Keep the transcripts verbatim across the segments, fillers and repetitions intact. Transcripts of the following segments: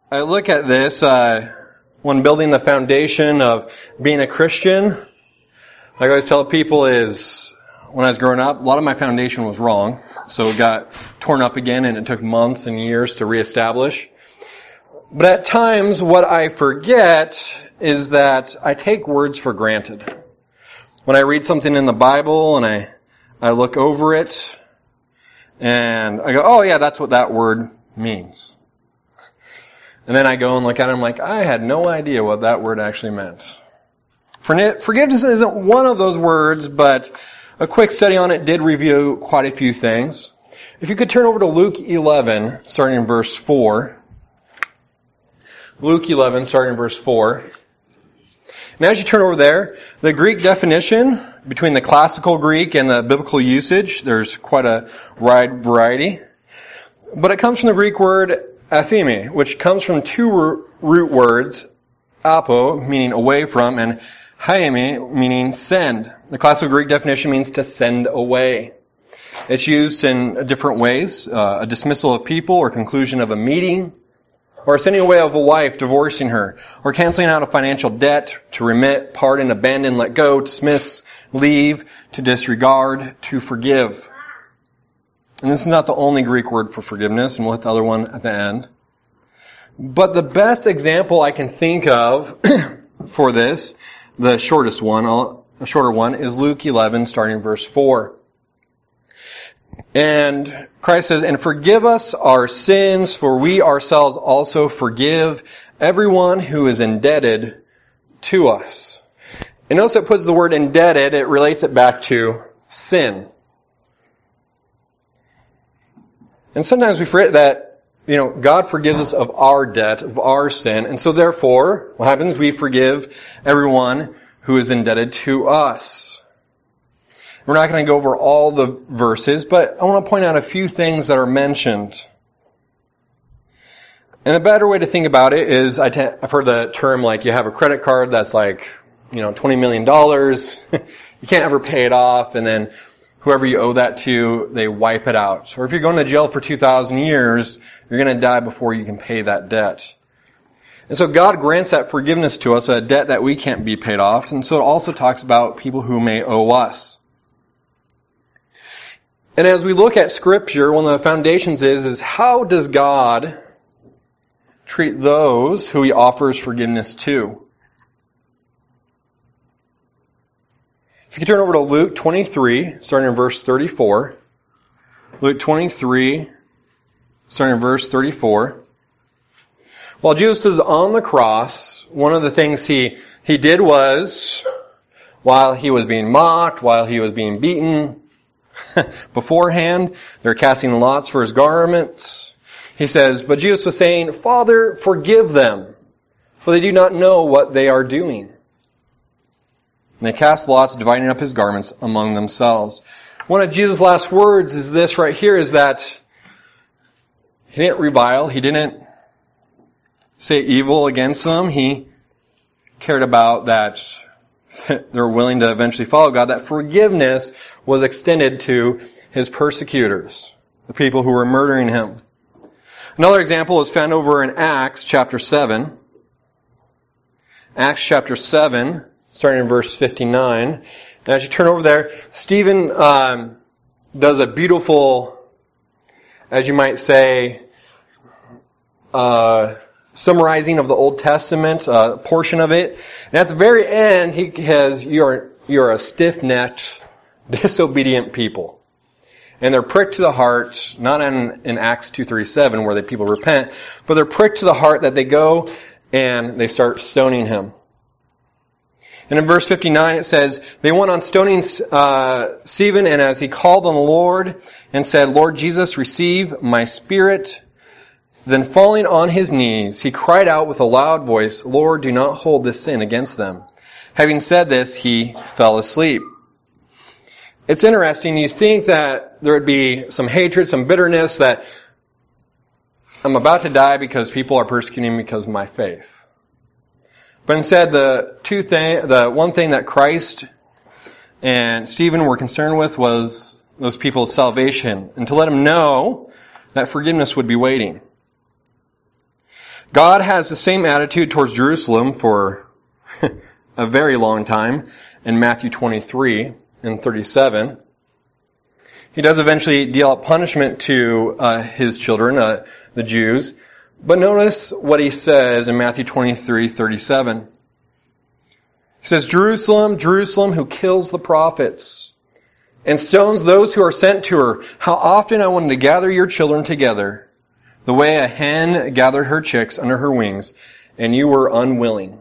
I look at this uh, when building the foundation of being a Christian. Like I always tell people is, when I was growing up, a lot of my foundation was wrong. So it got torn up again and it took months and years to reestablish. But at times, what I forget is that I take words for granted. When I read something in the Bible and I, I look over it and I go, oh yeah, that's what that word means. And then I go and look at it and I'm like, I had no idea what that word actually meant. Forgiveness isn't one of those words, but a quick study on it did review quite a few things. If you could turn over to Luke eleven, starting in verse four. Luke eleven, starting in verse four. And as you turn over there, the Greek definition, between the classical Greek and the biblical usage, there's quite a wide variety. But it comes from the Greek word aphemi, which comes from two root words, apo, meaning away from, and haimi, meaning send. The classical Greek definition means to send away. It's used in different ways, uh, a dismissal of people or conclusion of a meeting, or sending away of a wife, divorcing her, or canceling out a financial debt, to remit, pardon, abandon, let go, dismiss, leave, to disregard, to forgive. And this is not the only Greek word for forgiveness, and we'll hit the other one at the end. But the best example I can think of for this, the shortest one, a shorter one, is Luke eleven, starting verse four. And Christ says, and forgive us our sins, for we ourselves also forgive everyone who is indebted to us. And notice it puts the word indebted, it relates it back to sin. And sometimes we forget that, you know, God forgives us of our debt, of our sin. And so therefore, what happens? We forgive everyone who is indebted to us. We're not going to go over all the verses, but I want to point out a few things that are mentioned. And a better way to think about it is, I t- I've heard the term like you have a credit card that's like, you know, twenty million dollars. You can't ever pay it off, and then whoever you owe that to, they wipe it out. Or if you're going to jail for two thousand years, you're going to die before you can pay that debt. And so God grants that forgiveness to us, a debt that we can't be paid off. And so it also talks about people who may owe us. And as we look at Scripture, one of the foundations is, is how does God treat those who He offers forgiveness to? If you could turn over to Luke twenty-three, starting in verse thirty-four. Luke twenty-three, starting in verse thirty-four. While Jesus was on the cross, one of the things He, he did was, while He was being mocked, while He was being beaten, beforehand, they're casting lots for His garments. He says, but Jesus was saying, Father, forgive them, for they do not know what they are doing. And they cast lots, dividing up His garments among themselves. One of Jesus' last words is this right here, is that He didn't revile, He didn't say evil against them. He cared about that they're willing to eventually follow God, that forgiveness was extended to His persecutors, the people who were murdering Him. Another example is found over in Acts chapter seven. Acts chapter seven, starting in verse fifty-nine. And as you turn over there, Stephen um, does a beautiful, as you might say, uh, summarizing of the Old Testament, a uh, portion of it. And at the very end, he has, you're, you're a stiff-necked, disobedient people. And they're pricked to the heart, not in, in Acts two thirty-seven where the people repent, but they're pricked to the heart that they go and they start stoning him. And in verse fifty-nine it says, they went on stoning uh, Stephen, and as he called on the Lord and said, Lord Jesus, receive my spirit. Then falling on his knees, he cried out with a loud voice, Lord, do not hold this sin against them. Having said this, he fell asleep. It's interesting, you think that there would be some hatred, some bitterness, that I'm about to die because people are persecuting me because of my faith. But instead, the two thing, the one thing that Christ and Stephen were concerned with was those people's salvation, and to let them know that forgiveness would be waiting. God has the same attitude towards Jerusalem for a very long time in Matthew twenty-three and thirty-seven. He does eventually deal out punishment to uh, his children, uh, the Jews. But notice what he says in Matthew twenty-three thirty-seven. He says, Jerusalem, Jerusalem, who kills the prophets and stones those who are sent to her. How often I wanted to gather your children together, the way a hen gathered her chicks under her wings, and you were unwilling.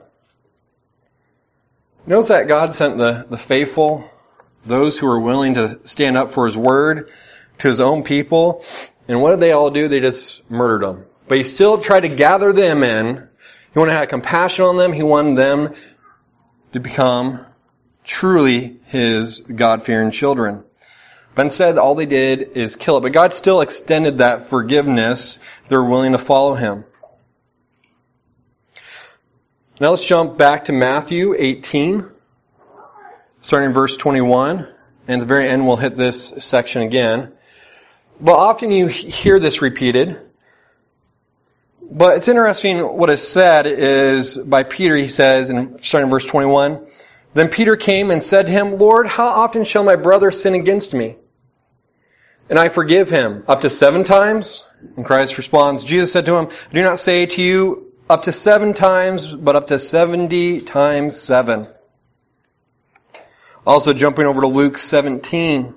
Notice that God sent the, the faithful, those who were willing to stand up for His word, to His own people. And what did they all do? They just murdered them. But He still tried to gather them in. He wanted to have compassion on them. He wanted them to become truly His God-fearing children. But instead, all they did is kill it. But God still extended that forgiveness if they were willing to follow Him. Now let's jump back to Matthew eighteen, starting in verse twenty-one. And at the very end, we'll hit this section again. But often you hear this repeated. But it's interesting what is said is by Peter. He says, in starting in verse twenty-one, Then Peter came and said to Him, Lord, how often shall my brother sin against me, and I forgive him? Up to seven times? And Christ responds, Jesus said to him, I do not say to you up to seven times, but up to seventy times seven. Also jumping over to Luke seventeen,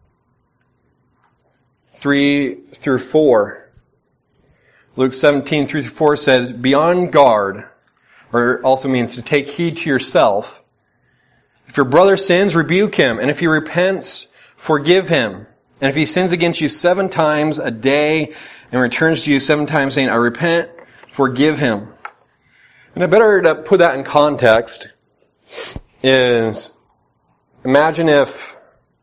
three through four. Luke seventeen, three through four says, Be on guard, or also means to take heed to yourself. If your brother sins, rebuke him, and if he repents, forgive him. And if he sins against you seven times a day and returns to you seven times saying, I repent, forgive him. And I better to put that in context is, imagine if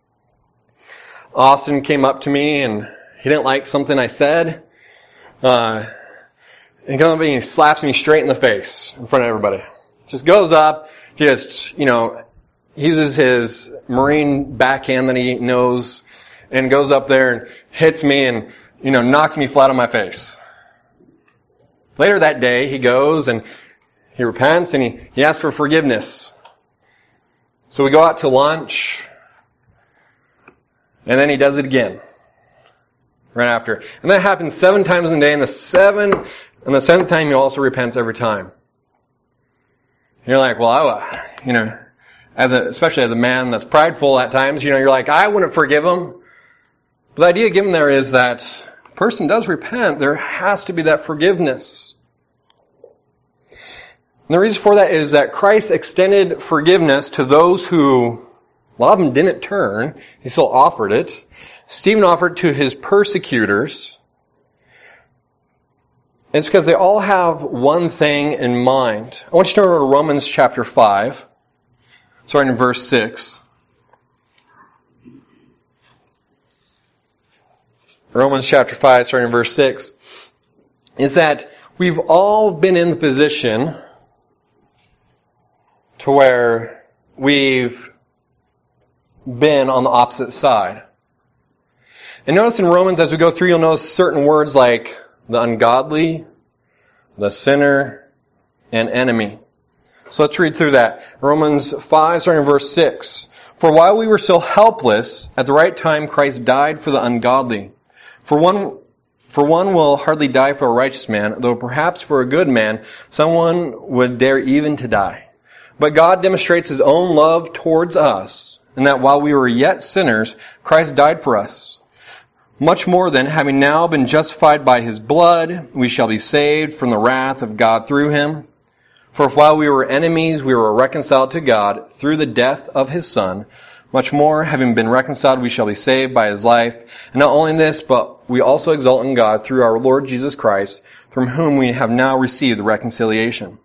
Austin came up to me and he didn't like something I said. Uh, and he comes up and he slaps me straight in the face in front of everybody. Just goes up, just, you know, uses his Marine backhand that he knows and goes up there and hits me and, you know, knocks me flat on my face. Later that day, he goes and he repents and he, he asks for forgiveness. So we go out to lunch, and then he does it again right after. And that happens seven times a day, and the seven, and the seventh time he also repents every time. And you're like, well, I, you know, as a, especially as a man that's prideful at times, you know, you're like, I wouldn't forgive him. But the idea given there is that a person does repent. There has to be that forgiveness. And the reason for that is that Christ extended forgiveness to those who, a lot of them didn't turn. He still offered it. Stephen offered to his persecutors. It's because they all have one thing in mind. I want you to turn to Romans chapter five, starting in verse six. Romans chapter five, starting in verse six, is that we've all been in the position to where we've been on the opposite side. And notice in Romans, as we go through, you'll notice certain words like the ungodly, the sinner, and enemy. So let's read through that. Romans five, starting in verse six. For while we were still helpless, at the right time Christ died for the ungodly. For one, for one will hardly die for a righteous man, though perhaps for a good man someone would dare even to die. But God demonstrates His own love towards us, in that while we were yet sinners, Christ died for us. Much more then, having now been justified by His blood, we shall be saved from the wrath of God through Him. For if while we were enemies, we were reconciled to God through the death of His Son, much more, having been reconciled, we shall be saved by His life. And not only this, but we also exult in God through our Lord Jesus Christ, from whom we have now received the reconciliation.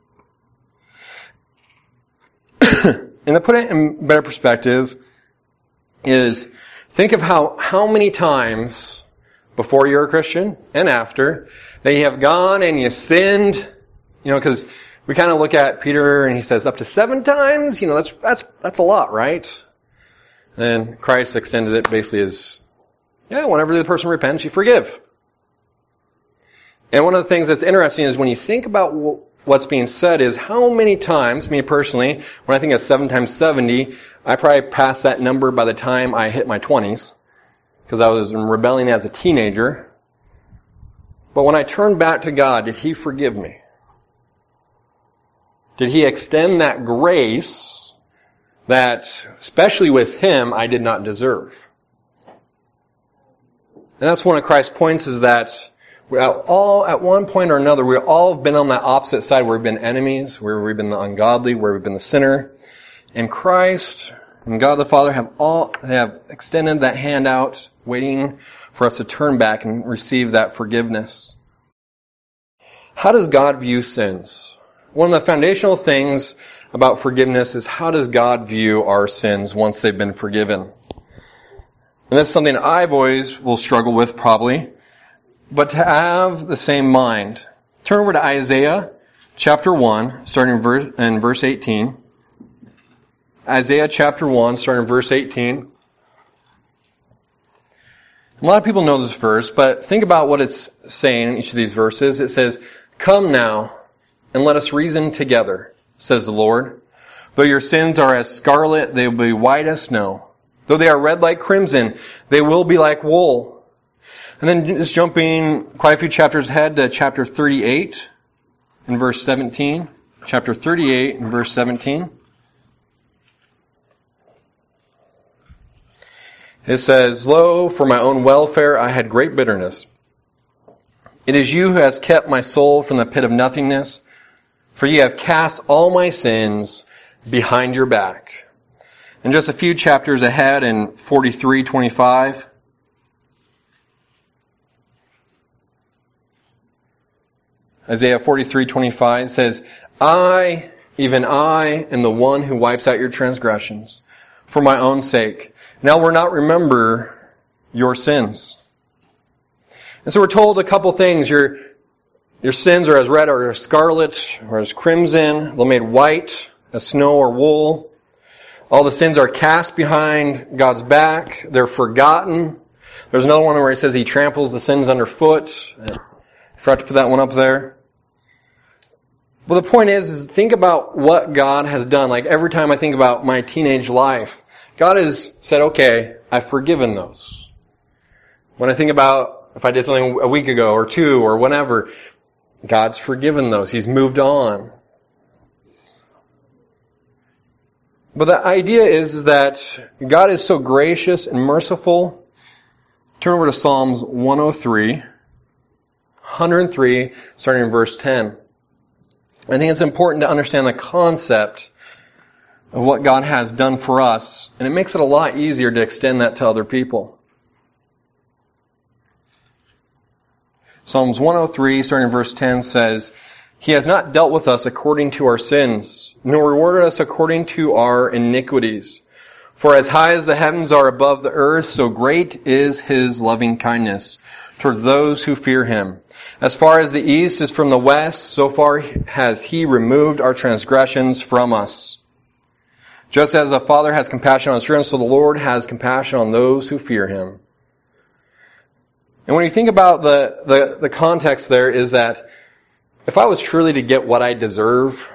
And to put it in better perspective is, think of how, how many times before you're a Christian and after that you have gone and you sinned, you know, because we kind of look at Peter and he says up to seven times, you know, that's, that's, that's a lot, right? And Christ extended it basically as, yeah, whenever the person repents, you forgive. And one of the things that's interesting is when you think about what's being said is how many times, me personally, when I think of seven times seventy, I probably passed that number by the time I hit my twenties, because I was rebelling as a teenager. But when I turned back to God, did He forgive me? Did He extend that grace that, especially with Him, I did not deserve? And that's one of Christ's points, is that we all, at one point or another, we all have been on that opposite side where we've been enemies, where we've been the ungodly, where we've been the sinner. And Christ and God the Father have all have extended that hand out, waiting for us to turn back and receive that forgiveness. How does God view sins? One of the foundational things about forgiveness is, how does God view our sins once they've been forgiven? And that's something I've always will struggle with, probably. But to have the same mind. Turn over to Isaiah chapter one, starting in verse, in verse eighteen. Isaiah chapter one, starting in verse eighteen. A lot of people know this verse, but think about what it's saying in each of these verses. It says, "Come now, and let us reason together, says the Lord. Though your sins are as scarlet, they will be white as snow. Though they are red like crimson, they will be like wool." And then just jumping quite a few chapters ahead to chapter thirty-eight and verse seventeen. Chapter thirty-eight and verse seventeen. It says, "Lo, for my own welfare I had great bitterness. It is you who has kept my soul from the pit of nothingness, for ye have cast all my sins behind your back." And just a few chapters ahead in forty-three twenty-five. Isaiah forty-three twenty-five says, "I, even I, am the one who wipes out your transgressions for my own sake. And I will not remember your sins." And so we're told a couple things. Your, your sins are as red or as scarlet or as crimson. They're made white as snow or wool. All the sins are cast behind God's back. They're forgotten. There's another one where he says He tramples the sins underfoot. I forgot to put that one up there. But the point is, is think about what God has done. Like every time I think about my teenage life, God has said, okay, I've forgiven those. When I think about if I did something a week ago or two or whenever, God's forgiven those. He's moved on. But the idea is, is that God is so gracious and merciful. Turn over to Psalms one oh three. one hundred three, starting in verse ten. I think it's important to understand the concept of what God has done for us, and it makes it a lot easier to extend that to other people. Psalms one oh three, starting in verse ten, says, "He has not dealt with us according to our sins, nor rewarded us according to our iniquities. For as high as the heavens are above the earth, so great is His loving kindness toward those who fear Him. As far as the east is from the west, so far has He removed our transgressions from us. Just as the Father has compassion on His children, so the Lord has compassion on those who fear Him." And when you think about the, the, the context there is that if I was truly to get what I deserve,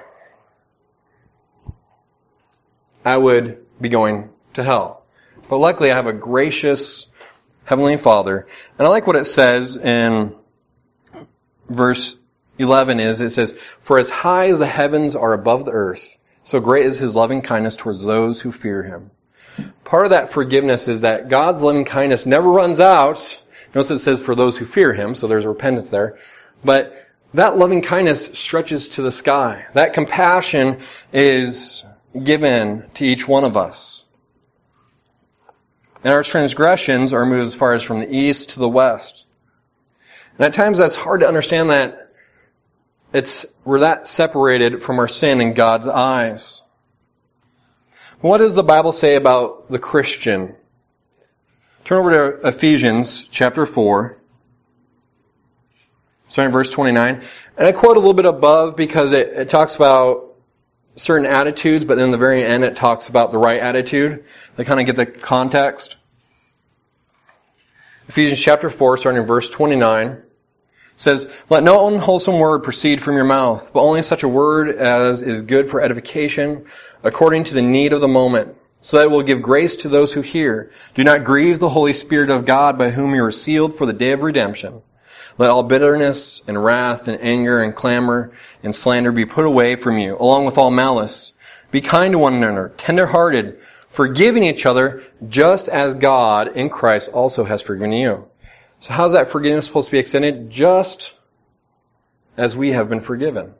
I would be going to hell. But luckily I have a gracious Heavenly Father. And I like what it says in verse eleven is, it says, "For as high as the heavens are above the earth, so great is His loving kindness towards those who fear Him." Part of that forgiveness is that God's loving kindness never runs out. Notice it says for those who fear Him, so there's repentance there. But that loving kindness stretches to the sky. That compassion is given to each one of us. And our transgressions are moved as far as from the east to the west. And at times that's hard to understand that it's we're that separated from our sin in God's eyes. What does the Bible say about the Christian? Turn over to Ephesians chapter four, starting in verse twenty-nine. And I quote a little bit above because it, it talks about certain attitudes, but then in the very end it talks about the right attitude. They kind of get the context. Ephesians chapter four, starting in verse twenty-nine, says, "Let no unwholesome word proceed from your mouth, but only such a word as is good for edification, according to the need of the moment, so that it will give grace to those who hear. Do not grieve the Holy Spirit of God, by whom you are sealed for the day of redemption. Let all bitterness and wrath and anger and clamor and slander be put away from you, along with all malice. Be kind to one another, tender-hearted, forgiving each other, just as God in Christ also has forgiven you." So how's that forgiveness supposed to be extended? Just as we have been forgiven.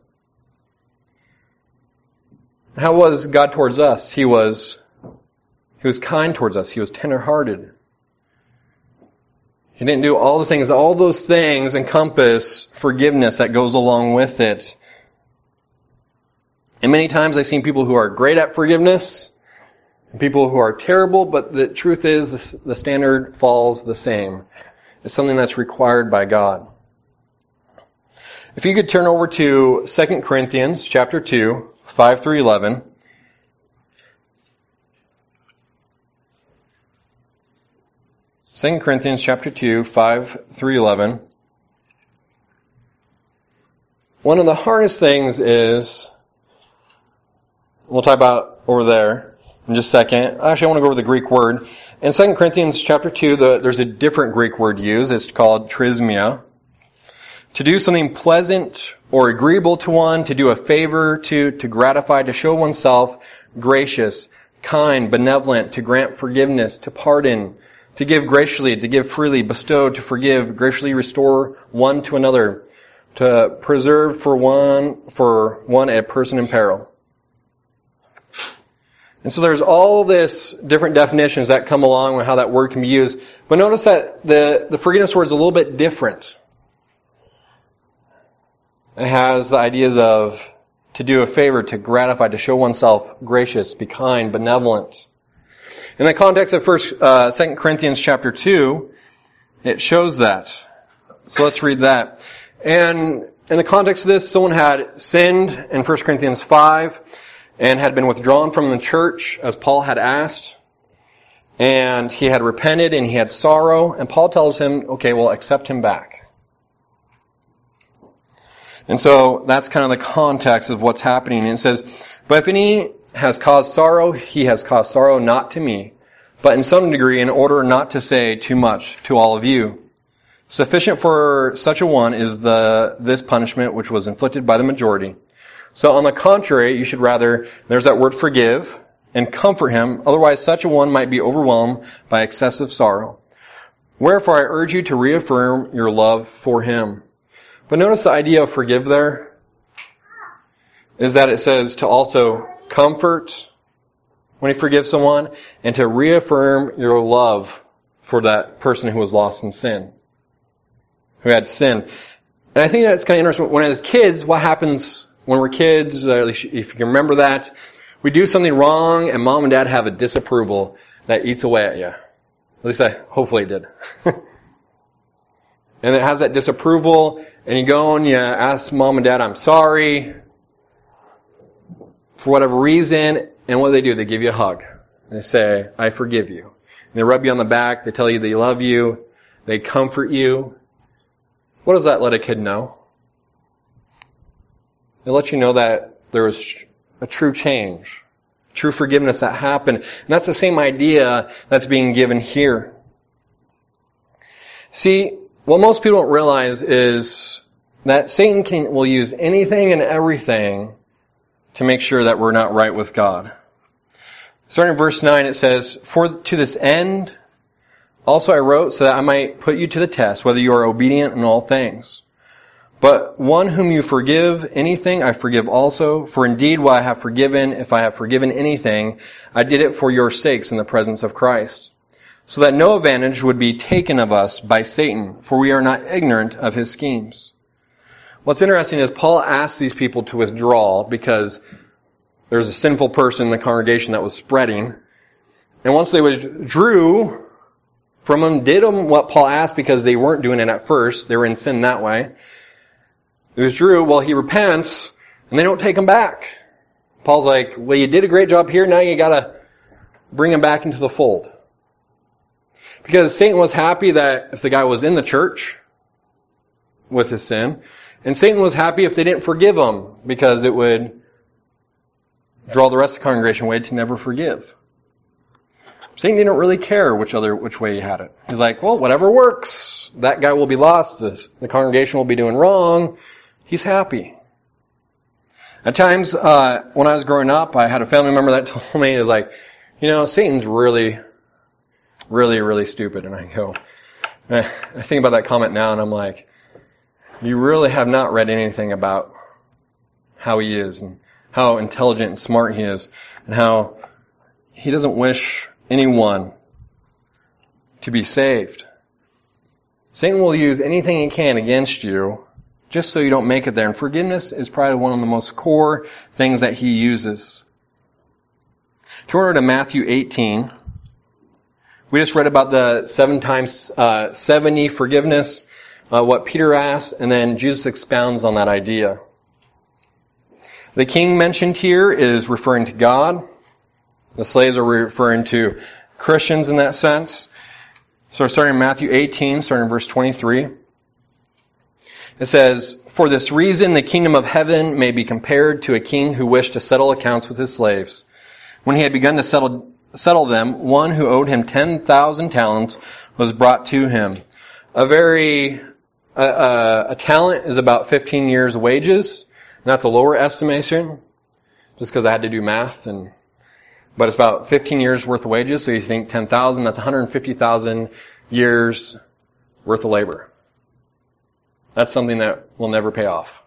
How was God towards us? He was, He was kind towards us. He was tender-hearted. He didn't do all the things. All those things encompass forgiveness that goes along with it. And many times I've seen people who are great at forgiveness and people who are terrible, but the truth is the standard falls the same. It's something that's required by God. If you could turn over to Second Corinthians chapter two, five through eleven. Second Corinthians chapter two, five through eleven. One of the hardest things is, we'll talk about over there in just a second. Actually, I want to go over the Greek word. In Second Corinthians chapter two, the, there's a different Greek word used. It's called trismia. To do something pleasant or agreeable to one, to do a favor, to, to gratify, to show oneself gracious, kind, benevolent, to grant forgiveness, to pardon, to give graciously, to give freely, bestow, to forgive, graciously restore one to another, to preserve for one, for one a person in peril. And so there's all this different definitions that come along with how that word can be used. But notice that the, the forgiveness word is a little bit different. It has the ideas of to do a favor, to gratify, to show oneself gracious, be kind, benevolent. In the context of First, uh, Second Corinthians chapter two, it shows that. So let's read that. And in the context of this, someone had sinned in First Corinthians five. And had been withdrawn from the church, as Paul had asked. And he had repented and he had sorrow. And Paul tells him, okay, well, accept him back. And so that's kind of the context of what's happening. And it says, "But if any has caused sorrow, he has caused sorrow not to me, but in some degree in order not to say too much to all of you. Sufficient for such a one is the this punishment which was inflicted by the majority. So on the contrary, you should rather," there's that word forgive, "and comfort him, otherwise such a one might be overwhelmed by excessive sorrow. Wherefore I urge you to reaffirm your love for him." But notice the idea of forgive there is that it says to also comfort when you forgive someone and to reaffirm your love for that person who was lost in sin, who had sin. And I think that's kind of interesting. When as kids, what happens when we're kids, uh, if you can remember that, we do something wrong and mom and dad have a disapproval that eats away at you. At least I, hopefully it did. And it has that disapproval, and you go and you ask mom and dad, "I'm sorry," for whatever reason, and what do they do? They give you a hug. They say, "I forgive you." And they rub you on the back, they tell you they love you, they comfort you. What does that let a kid know? It lets you know that there was a true change, true forgiveness that happened. And that's the same idea that's being given here. See, what most people don't realize is that Satan can, will use anything and everything to make sure that we're not right with God. Starting in verse nine, it says, "For to this end also I wrote, so that I might put you to the test, whether you are obedient in all things. But one whom you forgive anything, I forgive also. For indeed, what I have forgiven, if I have forgiven anything, I did it for your sakes in the presence of Christ, so that no advantage would be taken of us by Satan, for we are not ignorant of his schemes." What's interesting is Paul asked these people to withdraw because there's a sinful person in the congregation that was spreading. And once they withdrew from him, did them what Paul asked because they weren't doing it at first. They were in sin that way. They withdrew. Well, he repents, and they don't take him back. Paul's like, well, you did a great job here. Now you got to bring him back into the fold. Because Satan was happy that if the guy was in the church, with his sin. And Satan was happy if they didn't forgive him, because it would draw the rest of the congregation away to never forgive. Satan didn't really care which other which way he had it. He's like, well, whatever works. That guy will be lost. This, the congregation will be doing wrong. He's happy. At times, uh, when I was growing up, I had a family member that told me, is like, you know, Satan's really, really, really stupid. And I go, I think about that comment now, and I'm like, you really have not read anything about how he is and how intelligent and smart he is and how he doesn't wish anyone to be saved. Satan will use anything he can against you just so you don't make it there. And forgiveness is probably one of the most core things that he uses. Turn over to Matthew eighteen. We just read about the seven times uh, seventy forgiveness, uh, what Peter asked, and then Jesus expounds on that idea. The king mentioned here is referring to God. The slaves are referring to Christians in that sense. So starting in Matthew eighteen, starting in verse twenty-three. It says, "For this reason the kingdom of heaven may be compared to a king who wished to settle accounts with his slaves. When he had begun to settle settle them, one who owed him ten thousand talents was brought to him." A very uh, uh, a talent is about fifteen years' wages. And that's a lower estimation, just because I had to do math, and but it's about fifteen years worth of wages. So you think ten thousand, that's one hundred fifty thousand years worth of labor. That's something that will never pay off.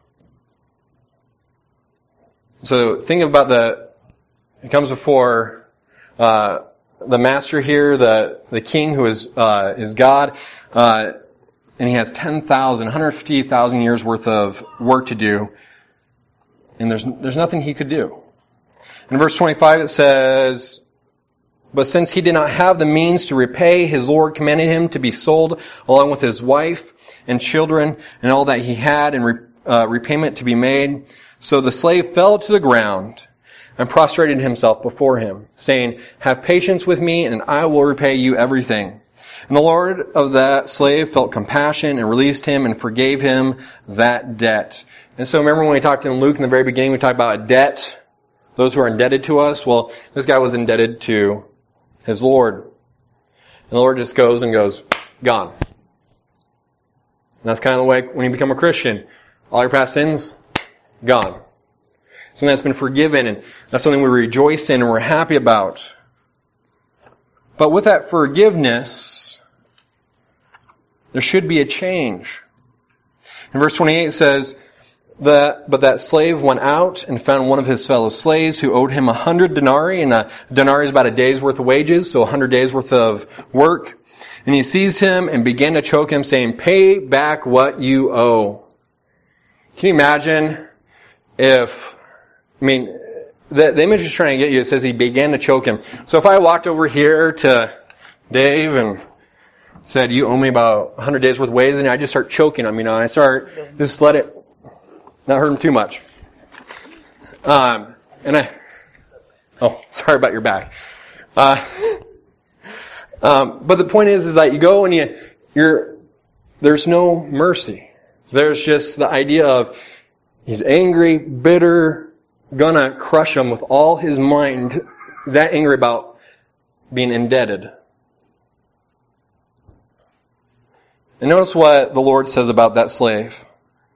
So think about the, it comes before uh, the master here, the the king who is uh, is God, uh, and he has ten thousand, one hundred fifty thousand years worth of work to do, and there's there's nothing he could do. In verse twenty-five it says, "But since he did not have the means to repay, his Lord commanded him to be sold along with his wife and children and all that he had, and re, uh, repayment to be made. So the slave fell to the ground and prostrated himself before him, saying, 'Have patience with me, and I will repay you everything.' And the Lord of that slave felt compassion and released him and forgave him that debt." And so remember when we talked in Luke in the very beginning, we talked about a debt, those who are indebted to us. Well, this guy was indebted to his Lord. And the Lord just goes and goes, gone. And that's kind of the way when you become a Christian. All your past sins, gone. Something that's been forgiven, and that's something we rejoice in and we're happy about. But with that forgiveness, there should be a change. In verse twenty-eight it says, that, but that slave went out and found one of his fellow slaves who owed him a hundred denarii, and a denarii is about a day's worth of wages, so a hundred days worth of work. And he seized him and began to choke him, saying, "Pay back what you owe." Can you imagine if, I mean, the, the image is trying to get you, it says he began to choke him. So if I walked over here to Dave and said, "You owe me about a hundred days worth of wages," and I just start choking him, you know, and I start, just let it not hurt him too much. Um, and I, oh, sorry about your back. Uh, um, but the point is, is that you go and you, you're, there's no mercy. There's just the idea of he's angry, bitter, gonna crush him with all his mind, that angry about being indebted. And notice what the Lord says about that slave.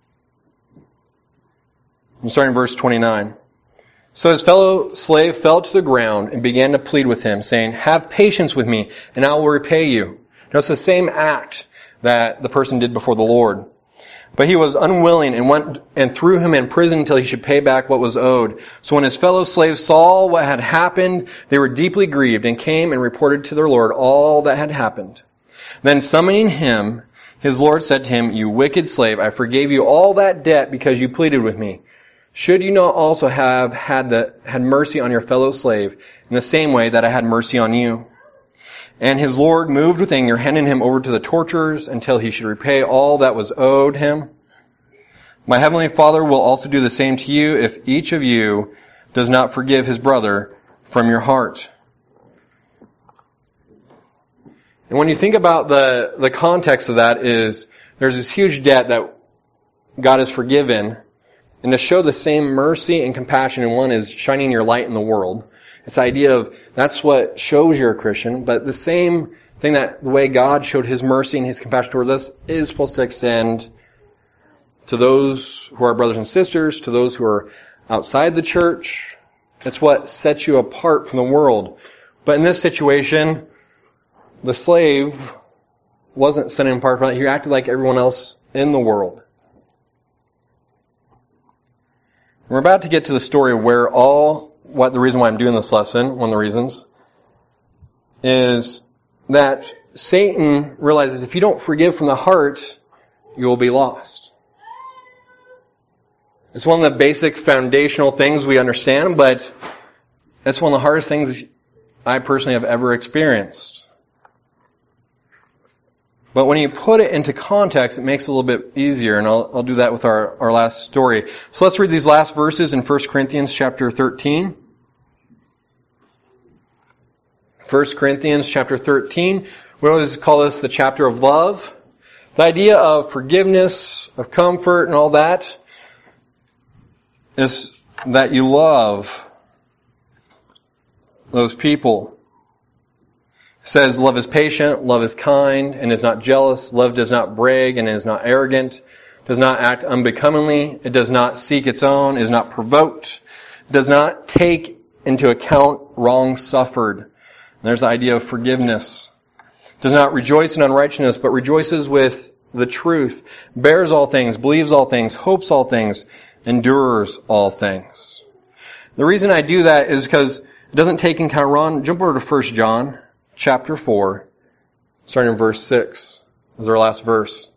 I'm starting in verse twenty-nine. "So his fellow slave fell to the ground and began to plead with him, saying, 'Have patience with me, and I will repay you.'" Now it's the same act that the person did before the Lord. "But he was unwilling and went and threw him in prison until he should pay back what was owed. So when his fellow slaves saw what had happened, they were deeply grieved and came and reported to their Lord all that had happened. Then summoning him, his Lord said to him, 'You wicked slave, I forgave you all that debt because you pleaded with me. Should you not also have had the, had mercy on your fellow slave in the same way that I had mercy on you?' And his Lord, moved with anger, handed him over to the torturers until he should repay all that was owed him. My heavenly Father will also do the same to you if each of you does not forgive his brother from your heart." And when you think about the, the context of that is, there's this huge debt that God is forgiven, and to show the same mercy and compassion in one is shining your light in the world. It's the idea of, that's what shows you're a Christian, but the same thing that the way God showed His mercy and His compassion towards us is supposed to extend to those who are brothers and sisters, to those who are outside the church. It's what sets you apart from the world. But in this situation, the slave wasn't set apart from it. He acted like everyone else in the world. We're about to get to the story of where all, what the reason why I'm doing this lesson, one of the reasons, is that Satan realizes if you don't forgive from the heart, you will be lost. It's one of the basic foundational things we understand, but it's one of the hardest things I personally have ever experienced. But when you put it into context, it makes it a little bit easier, and I'll, I'll do that with our, our last story. So let's read these last verses in First Corinthians chapter thirteen. First Corinthians chapter thirteen. We always call this the chapter of love. The idea of forgiveness, of comfort, and all that is that you love those people. It says, love is patient, love is kind, and is not jealous. Love does not brag and is not arrogant, does not act unbecomingly. It does not seek its own, is not provoked, does not take into account wrong suffered. And there's the idea of forgiveness. Does not rejoice in unrighteousness, but rejoices with the truth. Bears all things, believes all things, hopes all things, endures all things. The reason I do that is because it doesn't take into account, Ron, jump over to First John chapter four, starting in verse six. This is our last verse.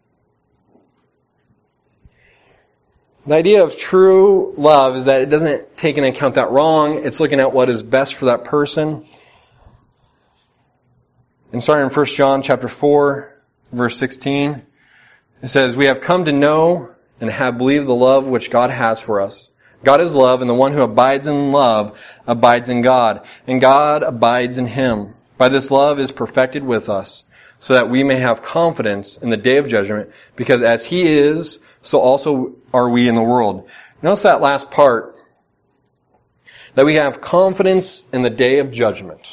The idea of true love is that it doesn't take into account that wrong. It's looking at what is best for that person. And starting in First John chapter four, verse sixteen, it says, we have come to know and have believed the love which God has for us. God is love, and the one who abides in love abides in God, and God abides in him. By this love is perfected with us, so that we may have confidence in the day of judgment, because as He is, so also are we in the world. Notice that last part, that we have confidence in the day of judgment.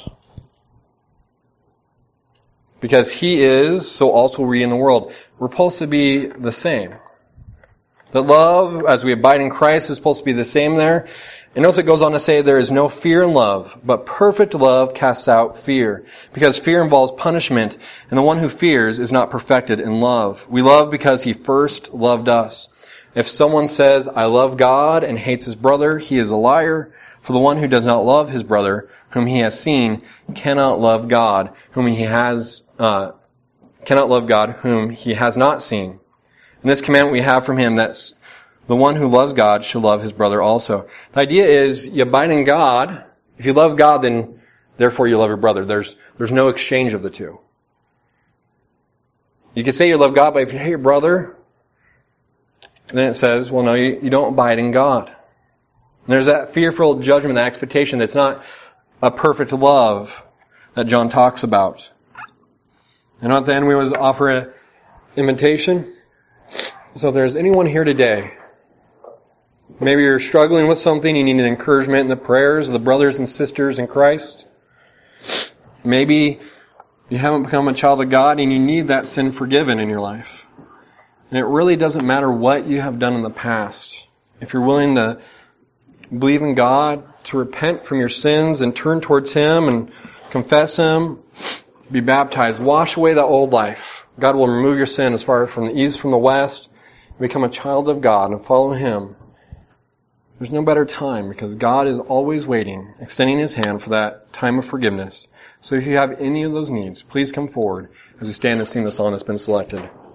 Because He is, so also are we in the world. We're supposed to be the same. That love, as we abide in Christ, is supposed to be the same there. And notice it goes on to say there is no fear in love, but perfect love casts out fear. Because fear involves punishment, and the one who fears is not perfected in love. We love because He first loved us. If someone says, I love God, and hates his brother, he is a liar. For the one who does not love his brother, whom he has seen, cannot love God, whom he has, uh, cannot love God, whom he has not seen. And this commandment we have from Him, that the one who loves God should love his brother also. The idea is, you abide in God. If you love God, then therefore you love your brother. There's there's no exchange of the two. You can say you love God, but if you hate your brother, then it says, well, no, you, you don't abide in God. And there's that fearful judgment, that expectation that's not a perfect love that John talks about. And at the end, we always offer an invitation. So if there's anyone here today, maybe you're struggling with something, you need an encouragement in the prayers of the brothers and sisters in Christ. Maybe you haven't become a child of God and you need that sin forgiven in your life. And it really doesn't matter what you have done in the past. If you're willing to believe in God, to repent from your sins and turn towards Him and confess Him, be baptized, wash away that old life. God will remove your sin as far from the east from the west. Become a child of God and follow Him. There's no better time because God is always waiting, extending His hand for that time of forgiveness. So if you have any of those needs, please come forward as we stand and sing the song that's been selected.